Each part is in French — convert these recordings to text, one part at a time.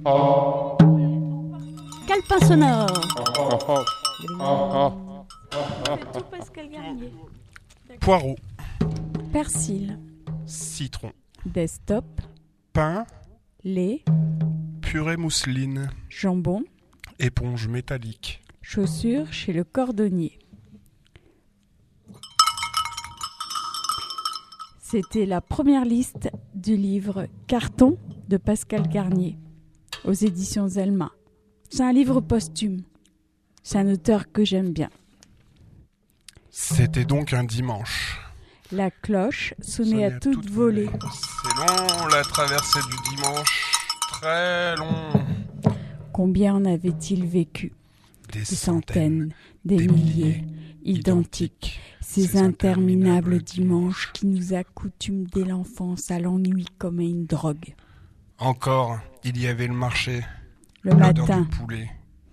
Calepin sonore. Oh. C'est tout Pascal Garnier. Poireau, Persil, citron, desktop, pain, lait, purée mousseline, jambon, éponge métallique. chaussures chez le cordonnier. C'était la première liste du livre Carton de Pascal Garnier aux éditions Zelma. C'est un livre posthume. C'est un auteur que j'aime bien. C'était donc un dimanche. La cloche sonnait à toute volée. C'est long la traversée du dimanche, très long. Combien en avait-il vécu? Des centaines, des milliers, identiques. Ces interminables dimanches qui nous accoutument dès l'enfance à l'ennui comme à une drogue. Encore, il y avait le marché, Le l'odeur matin, du poulet,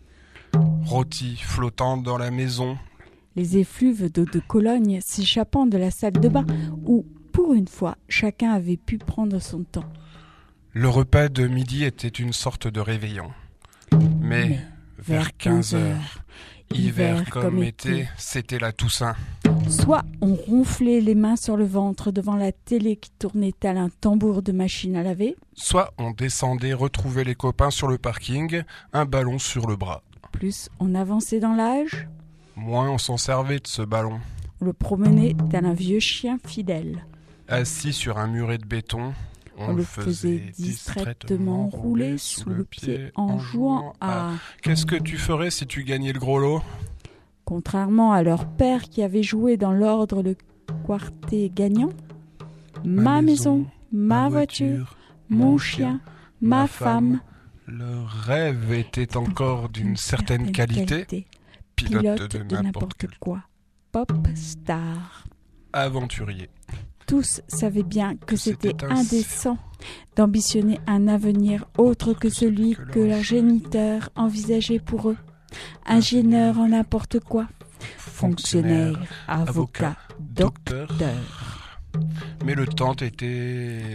rôti flottant dans la maison. les effluves d'eau de Cologne s'échappant de la salle de bain où, pour une fois, chacun avait pu prendre son temps. Le repas de midi était une sorte de réveillon. Mais vers 15 heures, hiver comme été, c'était la Toussaint. Soit on ronflait les mains sur le ventre devant la télé qui tournait tel un tambour de machine à laver, Soit on descendait retrouver les copains sur le parking, un ballon sur le bras. plus on avançait dans l'âge, Moins on s'en servait de ce ballon. on le promenait tel un vieux chien fidèle. Assis sur un muret de béton, On le faisait distraitement rouler sous le pied en jouant à... Qu'est-ce que tu ferais si tu gagnais le gros lot? Contrairement à leur père qui avait joué dans l'ordre le quartet gagnant, ma maison, ma voiture, mon chien, ma femme, Le rêve était encore d'une certaine qualité. Pilote de n'importe quoi, pop star. Aventurier. Tous savaient bien que c'était C'était indécent d'ambitionner un avenir autre que celui que leur géniteur envisageait pour eux. Ingénieur en n'importe quoi, fonctionnaire, avocat, docteur. Mais le temps était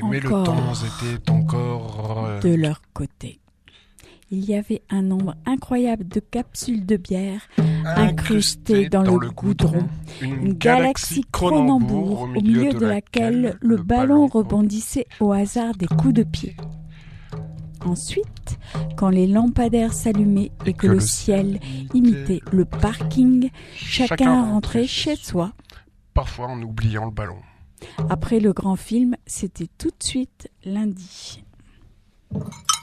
Encore encore de leur côté. Il y avait un nombre incroyable de capsules de bière incrustées dans le goudron. Une galaxie Cronenbourg au milieu de laquelle le ballon rebondissait au hasard des coups de pied. Ensuite, quand les lampadaires s'allumaient et que le ciel imitait le parking, chacun rentrait chez soi. Parfois en oubliant le ballon. Après le grand film, c'était tout de suite lundi.